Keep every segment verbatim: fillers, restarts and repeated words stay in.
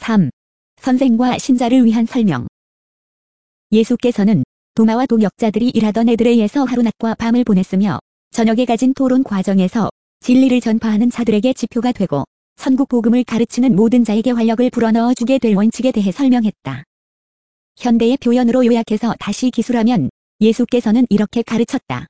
삼. 선생과 신자를 위한 설명. 예수께서는 도마와 동역자들이 일하던 에드레이에서 하루낮과 밤을 보냈으며 저녁에 가진 토론 과정에서 진리를 전파하는 자들에게 지표가 되고 천국 복음을 가르치는 모든 자에게 활력을 불어넣어 주게 될 원칙에 대해 설명했다. 현대의 표현으로 요약해서 다시 기술하면 예수께서는 이렇게 가르쳤다.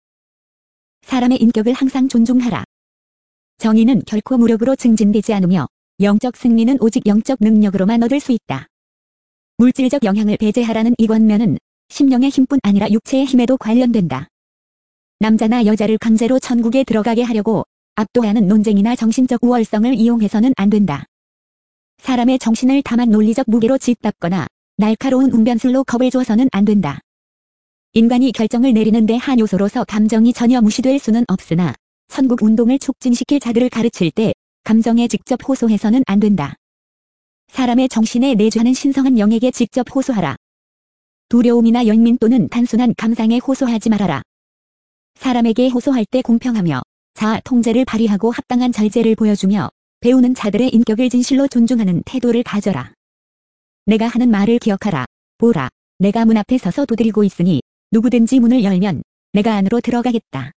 사람의 인격을 항상 존중하라. 정의는 결코 무력으로 증진되지 않으며 영적 승리는 오직 영적 능력으로만 얻을 수 있다. 물질적 영향을 배제하라는 이 권면은 심령의 힘뿐 아니라 육체의 힘에도 관련된다. 남자나 여자를 강제로 천국에 들어가게 하려고 압도하는 논쟁이나 정신적 우월성을 이용해서는 안 된다. 사람의 정신을 다만 논리적 무게로 짓밟거나 날카로운 웅변술로 겁을 줘서는 안 된다. 인간이 결정을 내리는데 한 요소로서 감정이 전혀 무시될 수는 없으나 천국 운동을 촉진시킬 자들을 가르칠 때 감정에 직접 호소해서는 안 된다. 사람의 정신에 내주하는 신성한 영에게 직접 호소하라. 두려움이나 연민 또는 단순한 감상에 호소하지 말아라. 사람에게 호소할 때 공평하며 자아 통제를 발휘하고 합당한 절제를 보여주며 배우는 자들의 인격을 진실로 존중하는 태도를 가져라. 내가 하는 말을 기억하라. 보라, 내가 문 앞에 서서 두드리고 있으니 누구든지 문을 열면 내가 안으로 들어가겠다.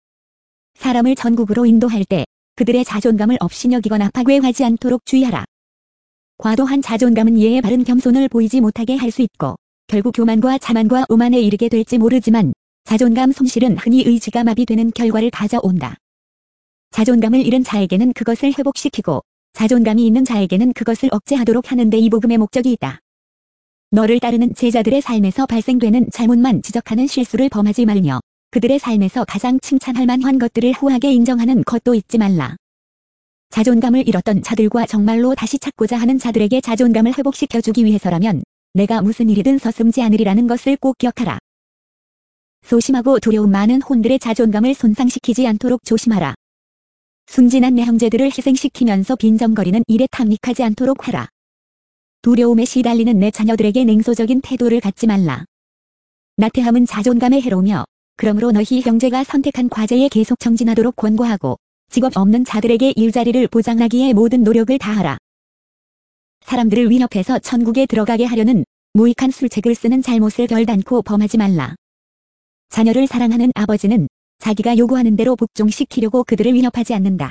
사람을 천국으로 인도할 때 그들의 자존감을 업신여기거나 파괴하지 않도록 주의하라. 과도한 자존감은 이에 바른 겸손을 보이지 못하게 할 수 있고 결국 교만과 자만과 오만에 이르게 될지 모르지만 자존감 손실은 흔히 의지가 마비되는 결과를 가져온다. 자존감을 잃은 자에게는 그것을 회복시키고 자존감이 있는 자에게는 그것을 억제하도록 하는 데 이 복음의 목적이 있다. 너를 따르는 제자들의 삶에서 발생되는 잘못만 지적하는 실수를 범하지 말며 그들의 삶에서 가장 칭찬할 만한 것들을 후하게 인정하는 것도 잊지 말라. 자존감을 잃었던 자들과 정말로 다시 찾고자 하는 자들에게 자존감을 회복시켜주기 위해서라면 내가 무슨 일이든 서슴지 않으리라는 것을 꼭 기억하라. 소심하고 두려움 많은 혼들의 자존감을 손상시키지 않도록 조심하라. 순진한 내 형제들을 희생시키면서 빈정거리는 일에 탐닉하지 않도록 하라. 두려움에 시달리는 내 자녀들에게 냉소적인 태도를 갖지 말라. 나태함은 자존감에 해로우며 그러므로 너희 형제가 선택한 과제에 계속 정진하도록 권고하고 직업 없는 자들에게 일자리를 보장하기에 모든 노력을 다하라. 사람들을 위협해서 천국에 들어가게 하려는 무익한 술책을 쓰는 잘못을 결단코 범하지 말라. 자녀를 사랑하는 아버지는 자기가 요구하는 대로 복종시키려고 그들을 위협하지 않는다.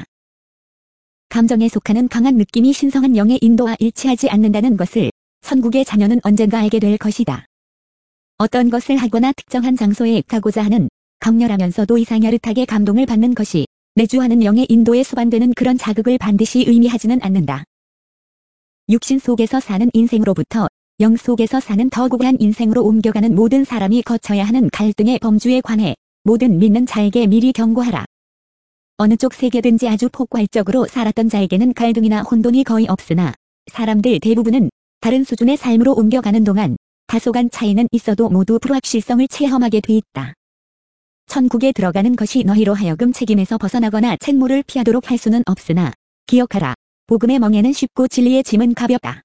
감정에 속하는 강한 느낌이 신성한 영의 인도와 일치하지 않는다는 것을 천국의 자녀는 언젠가 알게 될 것이다. 어떤 것을 하거나 특정한 장소에 가고자 하는 강렬하면서도 이상야릇하게 감동을 받는 것이 내주하는 영의 인도에 수반되는 그런 자극을 반드시 의미하지는 않는다. 육신 속에서 사는 인생으로부터 영 속에서 사는 더 고귀한 인생으로 옮겨가는 모든 사람이 거쳐야 하는 갈등의 범주에 관해 모든 믿는 자에게 미리 경고하라. 어느 쪽 세계든지 아주 폭발적으로 살았던 자에게는 갈등이나 혼돈이 거의 없으나 사람들 대부분은 다른 수준의 삶으로 옮겨가는 동안 다소간 차이는 있어도 모두 불확실성을 체험하게 돼 있다. 천국에 들어가는 것이 너희로 하여금 책임에서 벗어나거나 책무를 피하도록 할 수는 없으나 기억하라. 복음의 멍에는 쉽고 진리의 짐은 가볍다.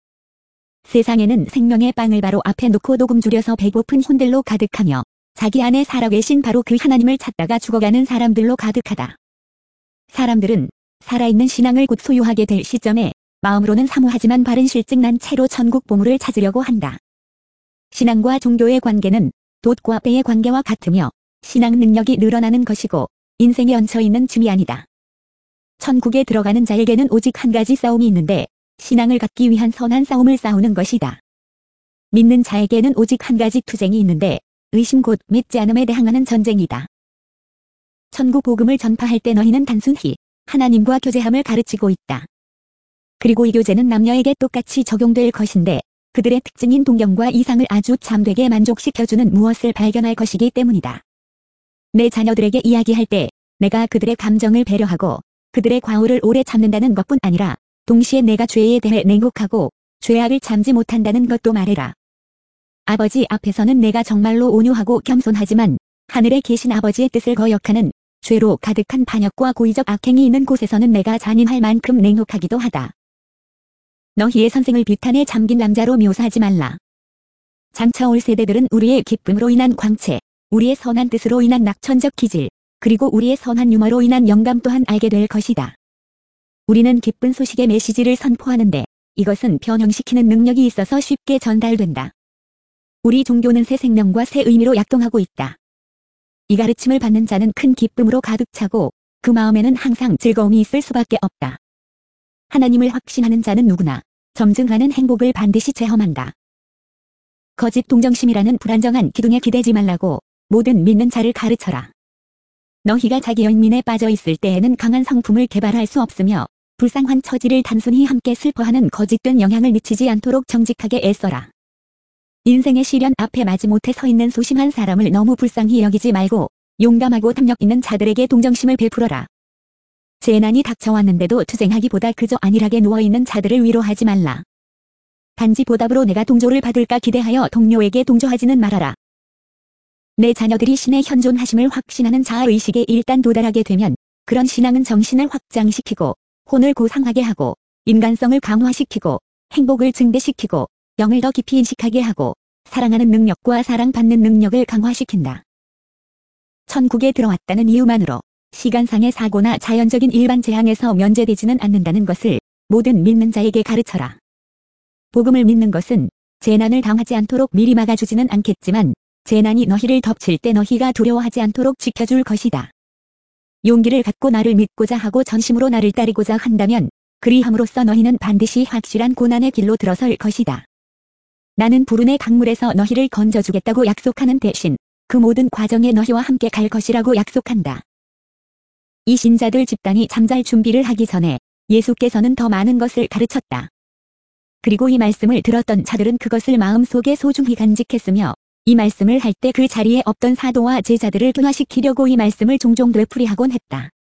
세상에는 생명의 빵을 바로 앞에 놓고 녹음 줄여서 배고픈 혼들로 가득하며 자기 안에 살아계신 바로 그 하나님을 찾다가 죽어가는 사람들로 가득하다. 사람들은 살아있는 신앙을 곧 소유하게 될 시점에 마음으로는 사모하지만 바른 실증난 채로 천국 보물을 찾으려고 한다. 신앙과 종교의 관계는 돛과 배의 관계와 같으며 신앙 능력이 늘어나는 것이고 인생에 얹혀있는 짐이 아니다. 천국에 들어가는 자에게는 오직 한 가지 싸움이 있는데 신앙을 갖기 위한 선한 싸움을 싸우는 것이다. 믿는 자에게는 오직 한 가지 투쟁이 있는데 의심 곧 믿지 않음에 대항하는 전쟁이다. 천국 복음을 전파할 때 너희는 단순히 하나님과 교제함을 가르치고 있다. 그리고 이 교제는 남녀에게 똑같이 적용될 것인데 그들의 특징인 동경과 이상을 아주 참되게 만족시켜주는 무엇을 발견할 것이기 때문이다. 내 자녀들에게 이야기할 때 내가 그들의 감정을 배려하고 그들의 과오를 오래 참는다는 것뿐 아니라 동시에 내가 죄에 대해 냉혹하고 죄악을 참지 못한다는 것도 말해라. 아버지 앞에서는 내가 정말로 온유하고 겸손하지만 하늘에 계신 아버지의 뜻을 거역하는 죄로 가득한 반역과 고의적 악행이 있는 곳에서는 내가 잔인할 만큼 냉혹하기도 하다. 너희의 선생을 비탄에 잠긴 남자로 묘사하지 말라. 장차 올 세대들은 우리의 기쁨으로 인한 광채, 우리의 선한 뜻으로 인한 낙천적 기질, 그리고 우리의 선한 유머로 인한 영감 또한 알게 될 것이다. 우리는 기쁜 소식의 메시지를 선포하는데 이것은 변형시키는 능력이 있어서 쉽게 전달된다. 우리 종교는 새 생명과 새 의미로 약동하고 있다. 이 가르침을 받는 자는 큰 기쁨으로 가득 차고 그 마음에는 항상 즐거움이 있을 수밖에 없다. 하나님을 확신하는 자는 누구나 점증하는 행복을 반드시 체험한다. 거짓 동정심이라는 불안정한 기둥에 기대지 말라고 모든 믿는 자를 가르쳐라. 너희가 자기 연민에 빠져 있을 때에는 강한 성품을 개발할 수 없으며 불쌍한 처지를 단순히 함께 슬퍼하는 거짓된 영향을 미치지 않도록 정직하게 애써라. 인생의 시련 앞에 마지못해 서 있는 소심한 사람을 너무 불쌍히 여기지 말고 용감하고 탐욕 있는 자들에게 동정심을 베풀어라. 재난이 닥쳐왔는데도 투쟁하기보다 그저 안일하게 누워있는 자들을 위로하지 말라. 단지 보답으로 내가 동조를 받을까 기대하여 동료에게 동조하지는 말아라. 내 자녀들이 신의 현존하심을 확신하는 자아의식에 일단 도달하게 되면 그런 신앙은 정신을 확장시키고 혼을 고상하게 하고 인간성을 강화시키고 행복을 증대시키고 영을 더 깊이 인식하게 하고 사랑하는 능력과 사랑받는 능력을 강화시킨다. 천국에 들어왔다는 이유만으로 시간상의 사고나 자연적인 일반 재앙에서 면제되지는 않는다는 것을 모든 믿는 자에게 가르쳐라. 복음을 믿는 것은 재난을 당하지 않도록 미리 막아주지는 않겠지만 재난이 너희를 덮칠 때 너희가 두려워하지 않도록 지켜줄 것이다. 용기를 갖고 나를 믿고자 하고 전심으로 나를 따르고자 한다면 그리함으로써 너희는 반드시 확실한 고난의 길로 들어설 것이다. 나는 불운의 강물에서 너희를 건져주겠다고 약속하는 대신 그 모든 과정에 너희와 함께 갈 것이라고 약속한다. 이 신자들 집단이 잠잘 준비를 하기 전에 예수께서는 더 많은 것을 가르쳤다. 그리고 이 말씀을 들었던 자들은 그것을 마음속에 소중히 간직했으며 이 말씀을 할 때 그 자리에 없던 사도와 제자들을 변화시키려고 이 말씀을 종종 되풀이하곤 했다.